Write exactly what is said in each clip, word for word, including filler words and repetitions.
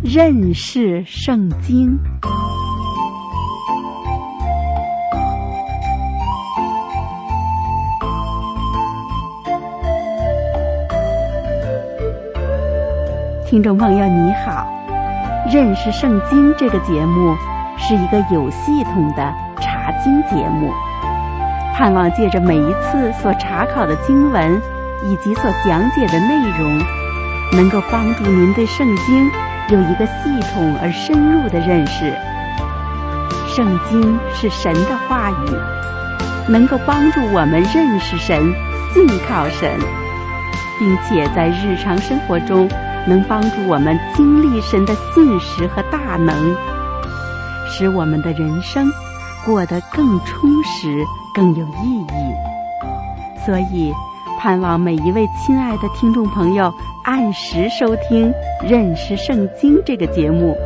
认识圣经。听众朋友你好，认识圣经这个节目是一个有系统的查经节目，盼望借着每一次所查考的经文以及所讲解的内容，能够帮助您对圣经有一个系统而深入的认识。圣经是神的话语，能够帮助我们认识神、信靠神，并且在日常生活中能帮助我们经历神的信实和大能，使我们的人生过得更充实、更有意义。所以盼望每一位亲爱的听众朋友按时收听《认识圣经》这个节目。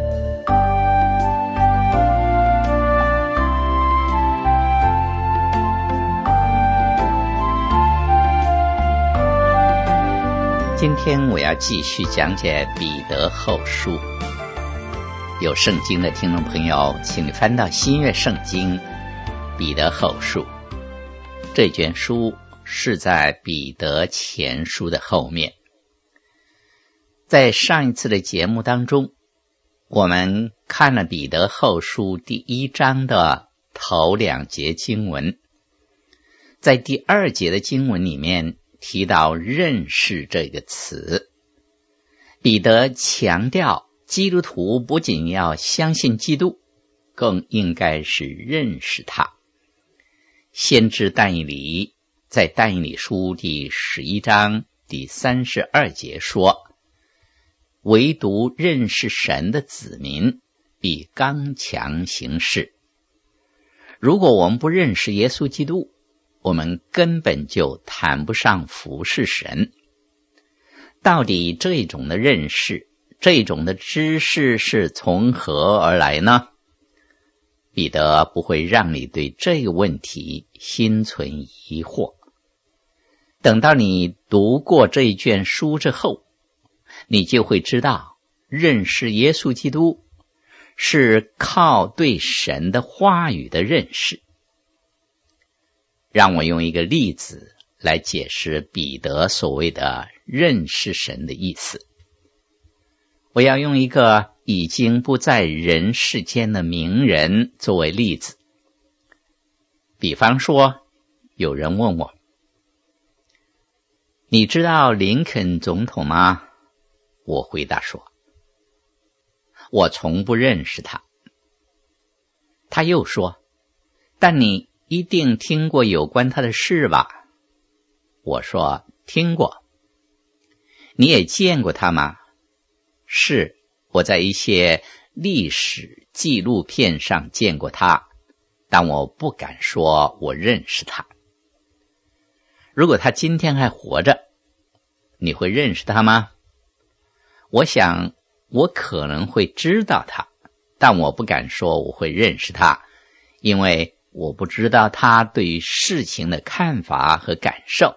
今天我要继续讲解彼得后书。有圣经的听众朋友，请你翻到新约圣经彼得后书。这卷书是在彼得前书的后面。在上一次的节目当中，我们看了彼得后书第一章的头两节经文。在第二节的经文里面提到认识这个词，彼得强调基督徒不仅要相信基督，更应该是认识他。先知但以理在但以理书第十一章第三十二节说，唯独认识神的子民必刚强行事。如果我们不认识耶稣基督，我们根本就谈不上服侍神。到底这种的认识，这种的知识是从何而来呢？彼得不会让你对这个问题心存疑惑。等到你读过这一卷书之后，你就会知道，认识耶稣基督是靠对神的话语的认识。让我用一个例子来解释彼得所谓的认识神的意思。我要用一个已经不在人世间的名人作为例子。比方说，有人问我，你知道林肯总统吗？我回答说，我从不认识他。他又说，但你一定听过有关他的事吧？我说，听过。你也见过他吗？是，我在一些历史纪录片上见过他，但我不敢说我认识他。如果他今天还活着，你会认识他吗？我想我可能会知道他，但我不敢说我会认识他，因为我不知道他对于事情的看法和感受。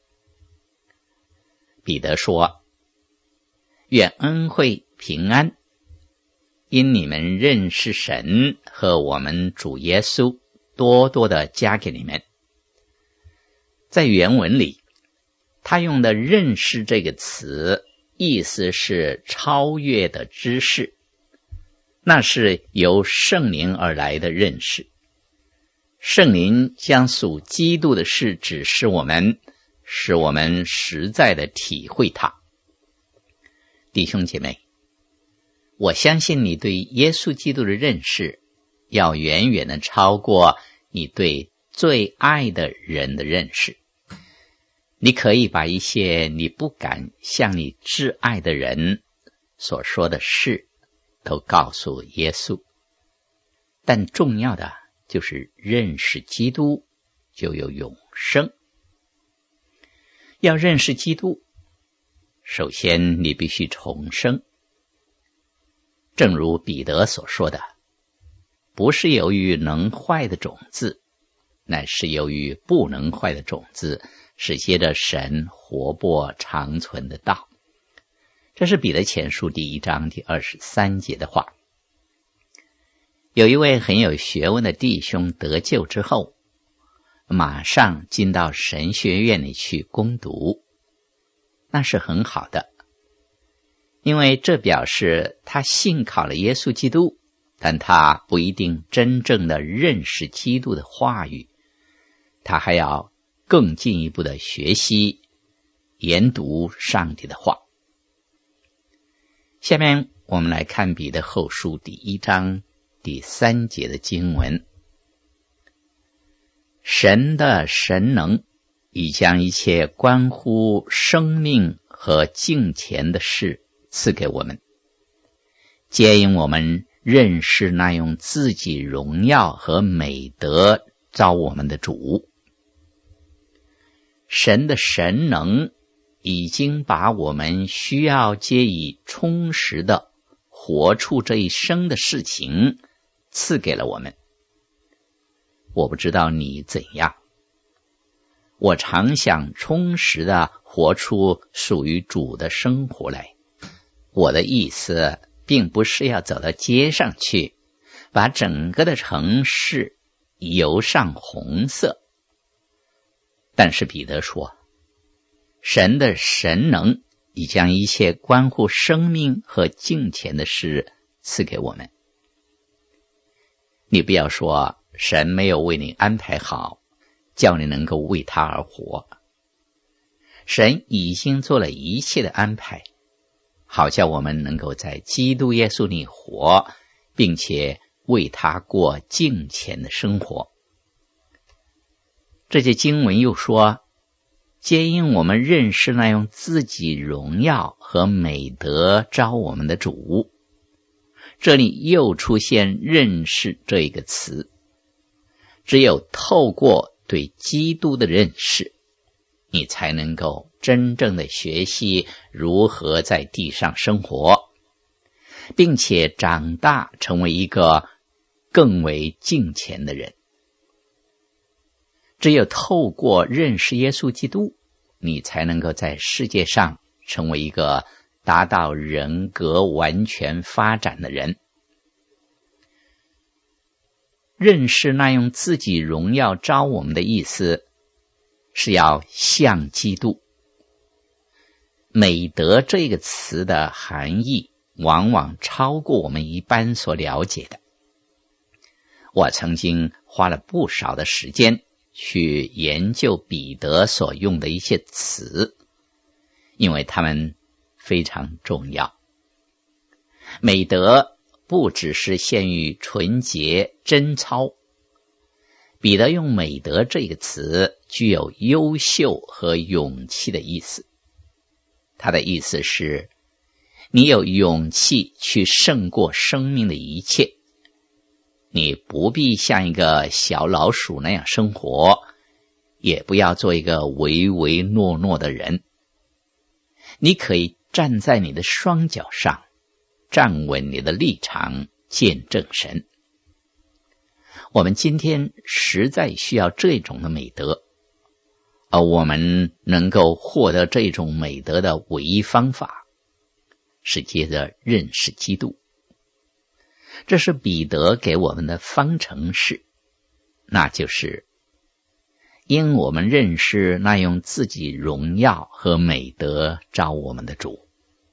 彼得说，愿恩惠平安因你们认识神和我们主耶稣多多的加给你们。在原文里，他用的认识这个词，意思是超越的知识，那是由圣灵而来的认识。圣灵将属基督的事指示我们，使我们实在的体会它。弟兄姐妹，我相信你对耶稣基督的认识要远远的超过你对最爱的人的认识。你可以把一些你不敢向你挚爱的人所说的事都告诉耶稣，但重要的就是认识基督就有永生。要认识基督，首先你必须重生。正如彼得所说的，不是由于能坏的种子，乃是由于不能坏的种子，是接着神活泼长存的道。 这是彼得前书第一章第二十三节的话。有一位很有学问的弟兄得救之后，马上进到神学院里去攻读，那是很好的，因为这表示他信靠了耶稣基督，但他不一定真正的认识基督的话语，他还要更进一步的学习研读上帝的话。下面我们来看彼得后书第一章第三节的经文。神的神能已将一切关乎生命和敬虔的事赐给我们，接引我们认识那用自己荣耀和美德召我们的主。神的神能已经把我们需要借以充实的活出这一生的事情赐给了我们。我不知道你怎样，我常想充实的活出属于主的生活来。我的意思并不是要走到街上去，把整个的城市油上红色。但是彼得说，神的神能已将一切关乎生命和敬虔的事赐给我们。你不要说神没有为你安排好，叫你能够为他而活。神已经做了一切的安排，好叫我们能够在基督耶稣里活，并且为他过敬虔的生活。这些经文又说，皆因我们认识那用自己荣耀和美德召我们的主。这里又出现认识这一个词，只有透过对基督的认识，你才能够真正的学习如何在地上生活，并且长大成为一个更为敬虔的人。只有透过认识耶稣基督，你才能够在世界上成为一个达到人格完全发展的人。认识那用自己荣耀召我们的意思，是要像基督。美德这个词的含义往往超过我们一般所了解的。我曾经花了不少的时间去研究彼得所用的一些词，因为它们非常重要。美德不只是限于纯洁贞操，彼得用美德这个词具有优秀和勇气的意思。他的意思是，你有勇气去胜过生命的一切，你不必像一个小老鼠那样生活，也不要做一个唯唯诺诺的人。你可以站在你的双脚上，站稳你的立场，见证神。我们今天实在需要这种的美德，而我们能够获得这种美德的唯一方法，是借着认识基督。这是彼得给我们的方程式，那就是因我们认识那用自己荣耀和美德召我们的主。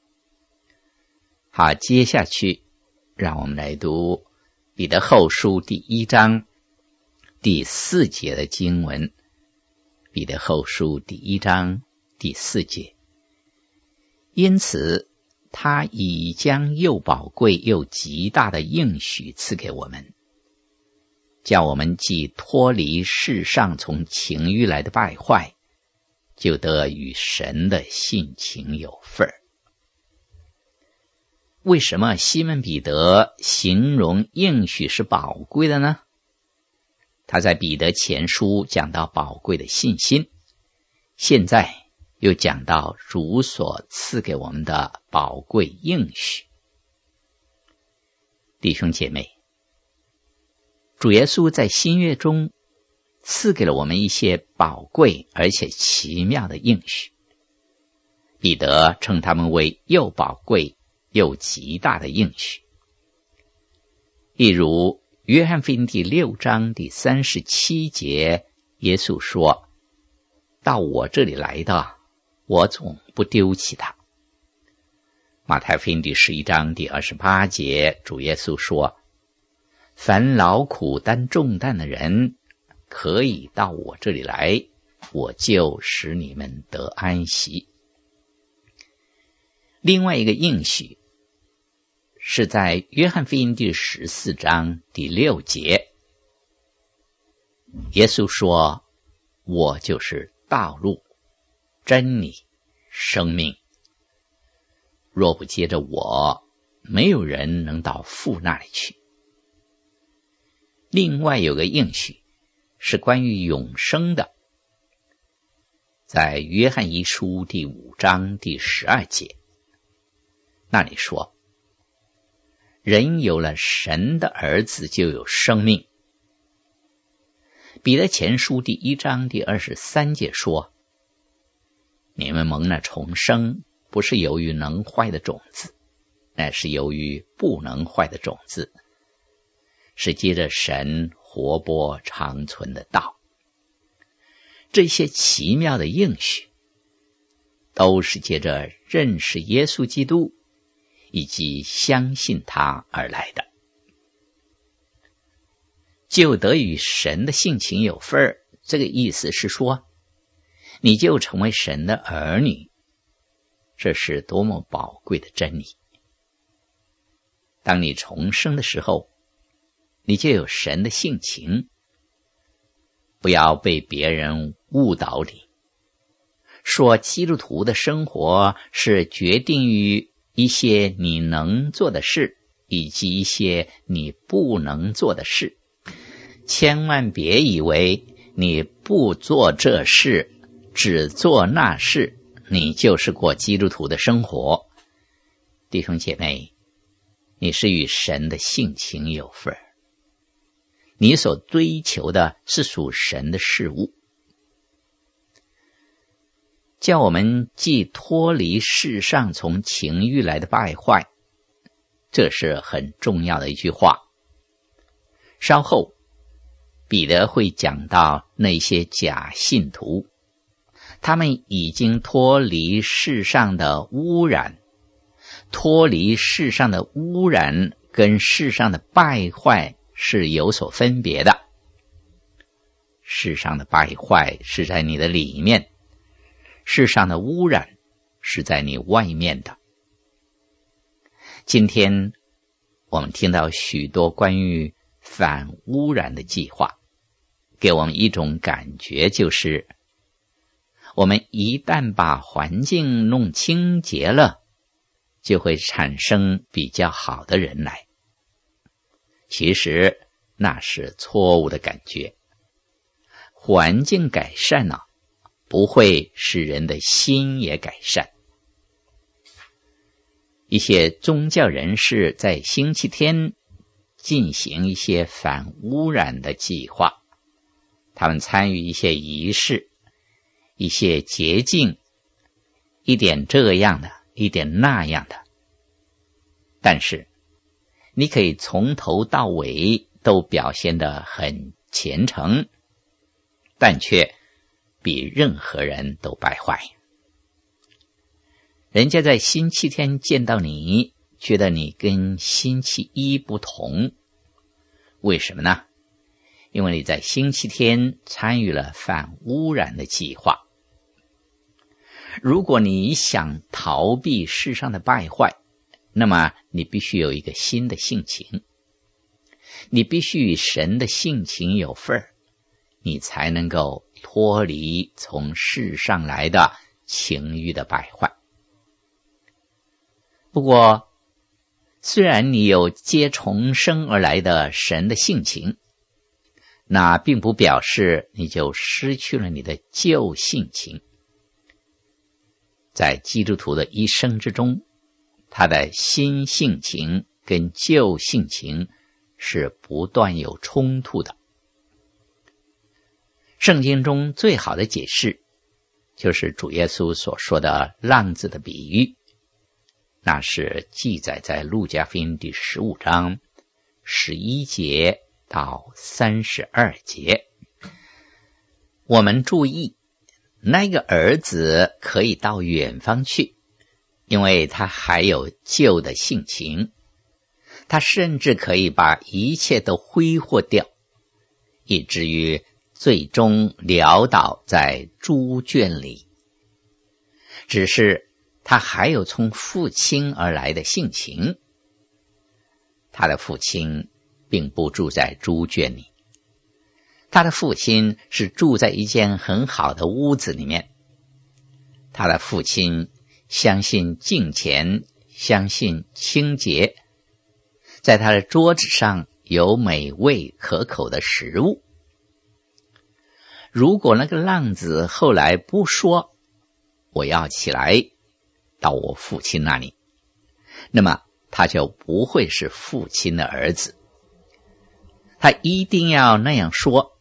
好，接下去让我们来读彼得后书第一章第四节的经文。彼得后书第一章第四节，因此他已将又宝贵又极大的应许赐给我们，叫我们既脱离世上从情欲来的败坏，就得与神的性情有份儿。为什么西门彼得形容应许是宝贵的呢？他在彼得前书讲到宝贵的信心，现在又讲到主所赐给我们的宝贵应许。弟兄姐妹，主耶稣在新约中赐给了我们一些宝贵而且奇妙的应许。 彼得称他们为又宝贵又极大的应许。例如约翰福音第六章第三十七节，耶稣说，到我这里来的，我总不丢弃他。马太福音第十一章第二十八节，主耶稣说，凡劳苦担重担的人，可以到我这里来，我就使你们得安息。另外一个应许是在约翰福音第十四章第六节，耶稣说，我就是道路、真理、生命，若不接着我，没有人能到父那里去。另外有个应许是关于永生的，在约翰一书第五章第十二节，那里说，人有了神的儿子就有生命。彼得前书第一章第二十三节说，你们蒙了重生，不是由于能坏的种子，乃是由于不能坏的种子，是接着神活泼长存的道。这些奇妙的应许都是接着认识耶稣基督以及相信他而来的。就得与神的性情有份儿，这个意思是说，你就成为神的儿女，这是多么宝贵的真理。当你重生的时候，你就有神的性情，不要被别人误导你，说基督徒的生活是决定于一些你能做的事，以及一些你不能做的事。千万别以为你不做这事，只做那事，你就是过基督徒的生活。弟兄姐妹，你是与神的性情有份，你所追求的是属神的事物。叫我们既脱离世上从情欲来的败坏，这是很重要的一句话。稍后彼得会讲到那些假信徒，他们已经脱离世上的污染，脱离世上的污染跟世上的败坏是有所分别的。世上的败坏是在你的里面，世上的污染是在你外面的。今天我们听到许多关于反污染的计划，给我们一种感觉，就是我们一旦把环境弄清洁了，就会产生比较好的人来。其实那是错误的感觉。环境改善了，不会使人的心也改善。一些宗教人士在星期天进行一些反污染的计划，他们参与一些仪式，一些洁净，一点这样的，一点那样的。但是你可以从头到尾都表现得很虔诚，但却比任何人都败坏。人家在星期天见到你，觉得你跟星期一不同。为什么呢？因为你在星期天参与了反污染的计划。如果你想逃避世上的败坏，那么你必须有一个新的性情，你必须与神的性情有份儿，你才能够脱离从世上来的情欲的败坏。不过虽然你有接重生而来的神的性情，那并不表示你就失去了你的旧性情。在基督徒的一生之中，他的新性情跟旧性情是不断有冲突的。圣经中最好的解释就是主耶稣所说的浪子的比喻，那是记载在路加福音第十五章十一节到三十二节。我们注意，那个儿子可以到远方去，因为他还有旧的性情，他甚至可以把一切都挥霍掉，以至于最终潦倒在猪圈里。只是他还有从父亲而来的性情，他的父亲并不住在猪圈里，他的父亲是住在一间很好的屋子里面。他的父亲相信敬虔，相信清洁，在他的桌子上有美味可口的食物。如果那个浪子后来不说我要起来到我父亲那里，那么他就不会是父亲的儿子。他一定要那样说。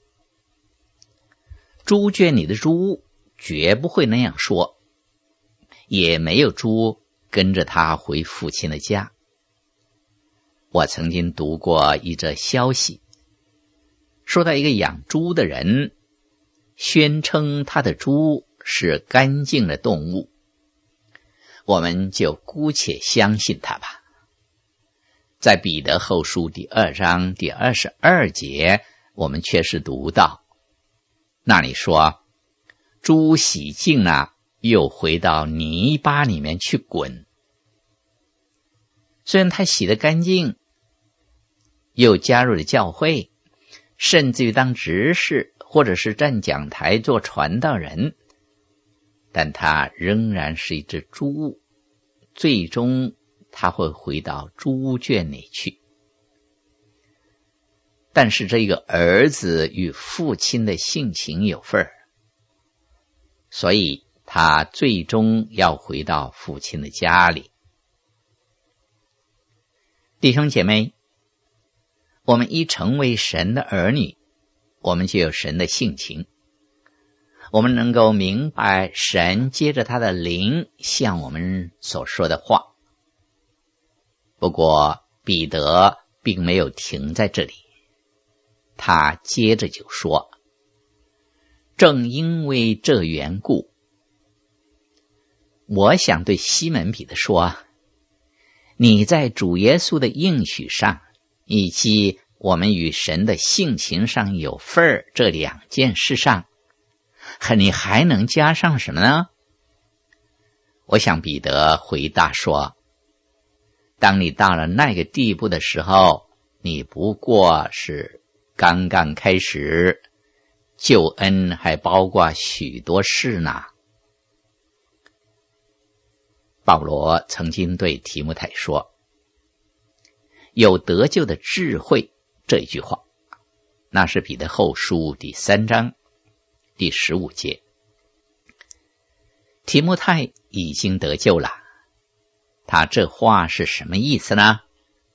猪圈里的猪绝不会那样说，也没有猪跟着他回父亲的家。我曾经读过一则消息，说到一个养猪的人宣称他的猪是干净的动物，我们就姑且相信他吧。在彼得后书第二章第二十二节，我们却是读到，那里说，猪洗净了，又回到泥巴里面去滚。虽然他洗得干净，又加入了教会，甚至于当执事或者是站讲台做传道人，但他仍然是一只猪，最终他会回到猪圈里去。但是这个儿子与父亲的性情有份儿，所以他最终要回到父亲的家里。弟兄姐妹，我们一成为神的儿女，我们就有神的性情，我们能够明白神接着他的灵向我们所说的话。不过彼得并没有停在这里，他接着就说，正因为这缘故，我想对西门彼得说，你在主耶稣的应许上，以及我们与神的性情上有份儿这两件事上，你还能加上什么呢？我想彼得回答说，当你到了那个地步的时候，你不过是刚刚开始，救恩还包括许多事呢。保罗曾经对提摩太说，有得救的智慧这一句话，那是彼得后书第三章第十五节。提摩太已经得救了，他这话是什么意思呢？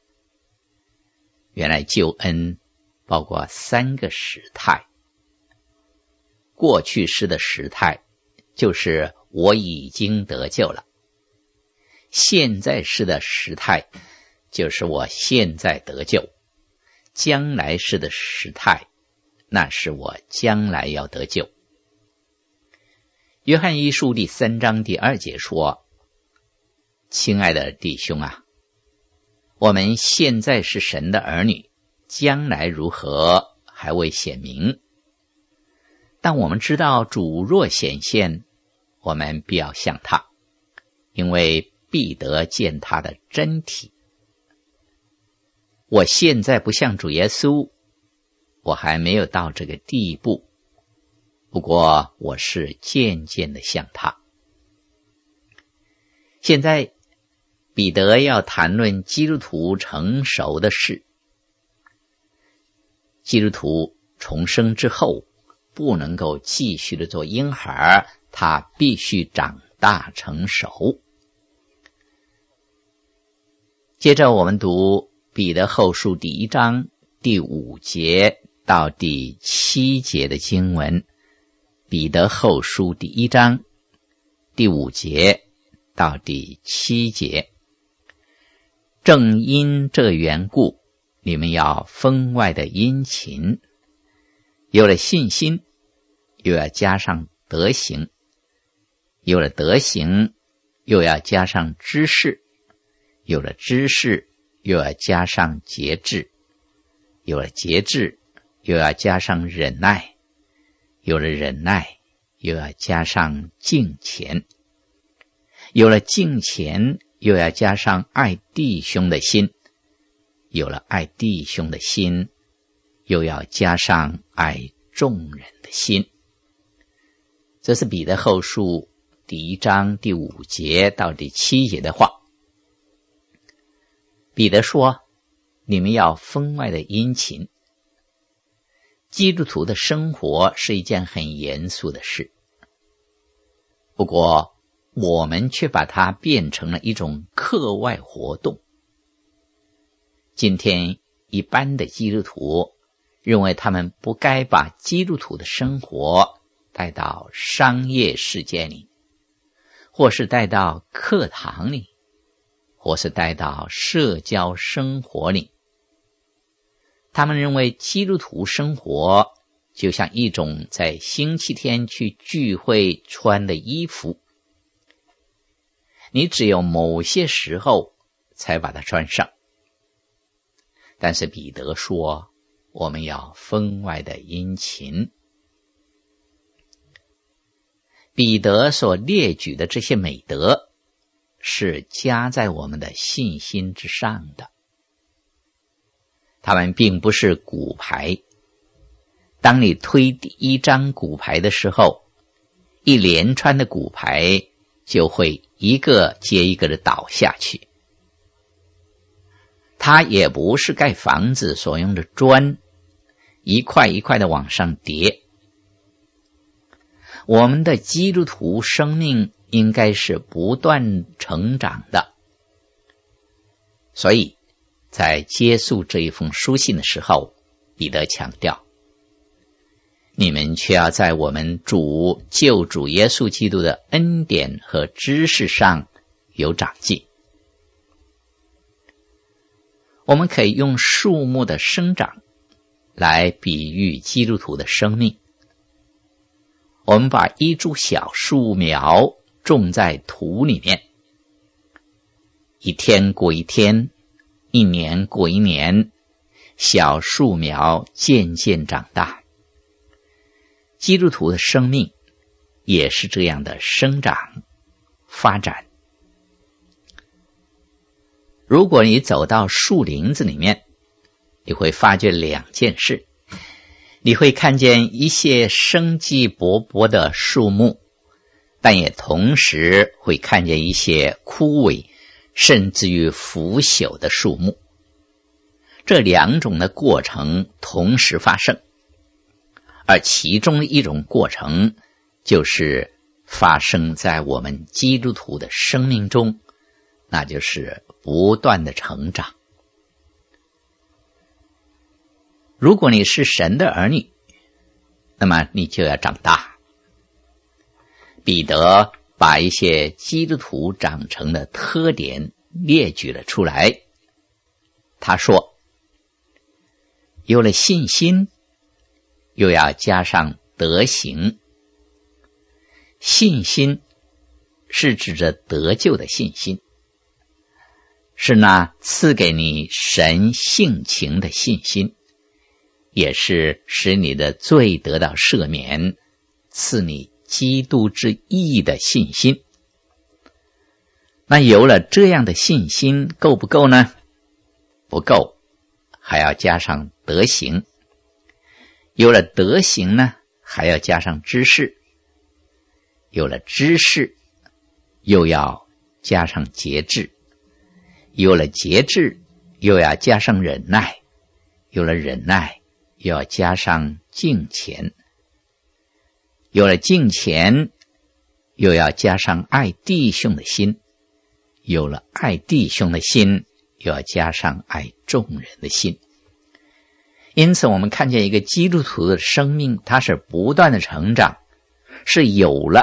原来救恩包括三个时态。过去式的时态就是我已经得救了，现在式的时态就是我现在得救，将来式的时态那是我将来要得救。约翰一书第三章第二节说，亲爱的弟兄啊，我们现在是神的儿女，将来如何还未显明，但我们知道主若显现，我们必要像他，因为必得见他的真体。我现在不像主耶稣，我还没有到这个地步，不过我是渐渐的像他。现在彼得要谈论基督徒成熟的事。基督徒重生之后不能够继续的做婴孩，他必须长大成熟。接着我们读彼得后书第一章第五节到第七节的经文。彼得后书第一章第五节到第七节。正因这缘故，你们要分外的殷勤，有了信心，又要加上德行；有了德行，又要加上知识；有了知识，又要加上节制；有了节制，又要加上忍耐；有了忍耐，又要加上敬虔；有了敬虔，又要加上爱弟兄的心；有了爱弟兄的心，又要加上爱众人的心。这是彼得后书第一章第五节到第七节的话。彼得说，你们要分外的殷勤。基督徒的生活是一件很严肃的事，不过我们却把它变成了一种课外活动。今天一般的基督徒认为他们不该把基督徒的生活带到商业世界里，或是带到课堂里，或是带到社交生活里。他们认为基督徒生活就像一种在星期天去聚会穿的衣服，你只有某些时候才把它穿上。但是彼得说，我们要分外的殷勤。彼得所列举的这些美德是加在我们的信心之上的，他们并不是骨牌。当你推第一张骨牌的时候，一连串的骨牌就会一个接一个的倒下去。它也不是盖房子所用的砖，一块一块的往上叠。我们的基督徒生命应该是不断成长的。所以在结束这一封书信的时候，彼得强调，你们却要在我们主救主耶稣基督的恩典和知识上有长进。我们可以用树木的生长来比喻基督徒的生命。我们把一株小树苗种在土里面，一天过一天，一年过一年，小树苗渐渐长大。基督徒的生命也是这样的生长发展。如果你走到树林子里面，你会发觉两件事。你会看见一些生机勃勃的树木，但也同时会看见一些枯萎甚至于腐朽的树木。这两种的过程同时发生，而其中一种过程就是发生在我们基督徒的生命中，那就是不断的成长。如果你是神的儿女，那么你就要长大。彼得把一些基督徒长成的特点列举了出来。他说，有了信心，又要加上德行。信心是指着得救的信心，是那赐给你神性情的信心，也是使你的罪得到赦免，赐你基督之义的信心。那有了这样的信心够不够呢？不够，还要加上德行。有了德行呢，还要加上知识。有了知识，又要加上节制。有了节制，又要加上忍耐。有了忍耐，又要加上敬虔。有了敬虔，又要加上爱弟兄的心。有了爱弟兄的心，又要加上爱众人的心。因此我们看见一个基督徒的生命，它是不断的成长，是有了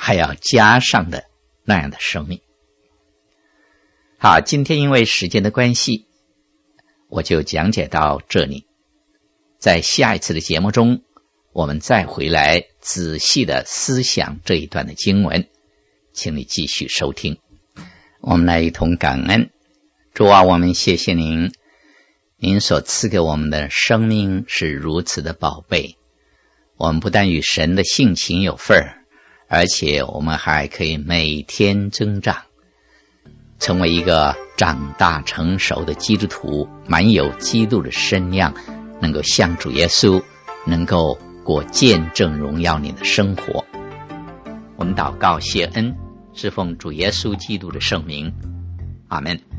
还要加上的那样的生命。好，今天因为时间的关系，我就讲解到这里。在下一次的节目中，我们再回来仔细的思想这一段的经文，请你继续收听。我们来一同感恩。主啊，我们谢谢您，您所赐给我们的生命是如此的宝贝。我们不但与神的性情有份儿，而且我们还可以每天增长，成为一个长大成熟的基督徒，满有基督的身量，能够向主耶稣，能够过见证荣耀你的生活。我们祷告谢恩，是奉主耶稣基督的圣名，阿们。